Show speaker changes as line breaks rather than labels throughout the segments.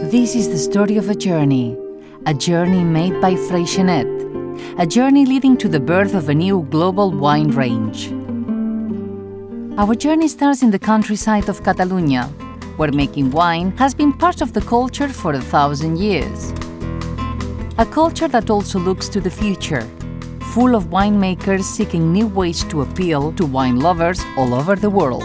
This is the story of a journey made by Freixenet, a journey leading to the birth of a new global wine range. Our journey starts in the countryside of Catalonia, where making wine has been part of the culture for 1,000 years. A culture that also looks to the future, full of winemakers seeking new ways to appeal to wine lovers all over the world.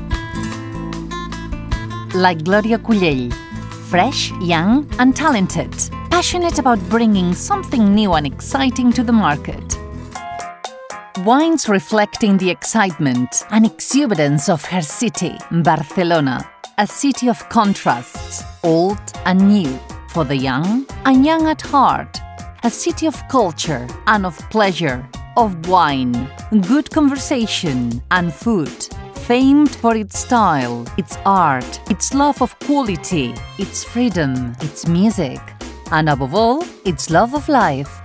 Like Gloria Cullell, fresh, young and talented, passionate about bringing something new and exciting to the market. Wines reflecting the excitement and exuberance of her city, Barcelona, a city of contrasts, old and new, for the young and young at heart, a city of culture and of pleasure, of wine, good conversation and food, famed for its style, its art, its love of quality, its freedom, its music, and above all, its love of life.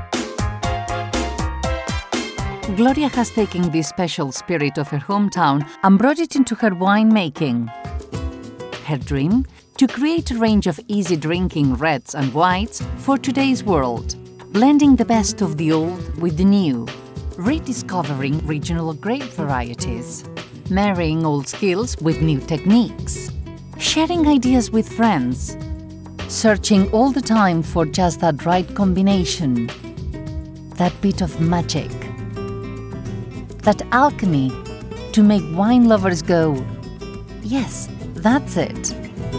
Gloria has taken this special spirit of her hometown and brought it into her winemaking. Her dream? To create a range of easy-drinking reds and whites for today's world, blending the best of the old with the new, rediscovering regional grape varieties, marrying old skills with new techniques, sharing ideas with friends, searching all the time for just that right combination, that bit of magic, that alchemy to make wine lovers go, yes, that's it.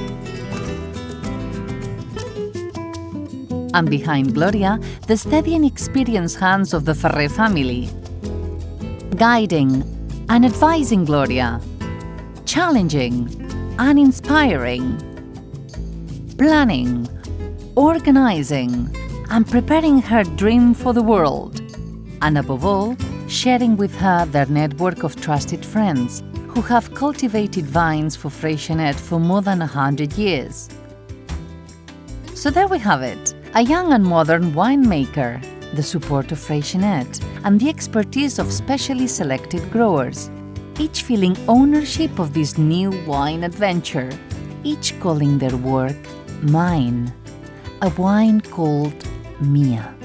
And behind Gloria, the steady and experienced hands of the Ferrer family, guiding and advising Gloria, challenging and inspiring, planning, organizing and preparing her dream for the world, and above all, sharing with her their network of trusted friends who have cultivated vines for Freixenet for more than 100 years. So there we have it, a young and modern winemaker, the support of Freixenet, and the expertise of specially selected growers, each feeling ownership of this new wine adventure, each calling their work mine, a wine called Mia.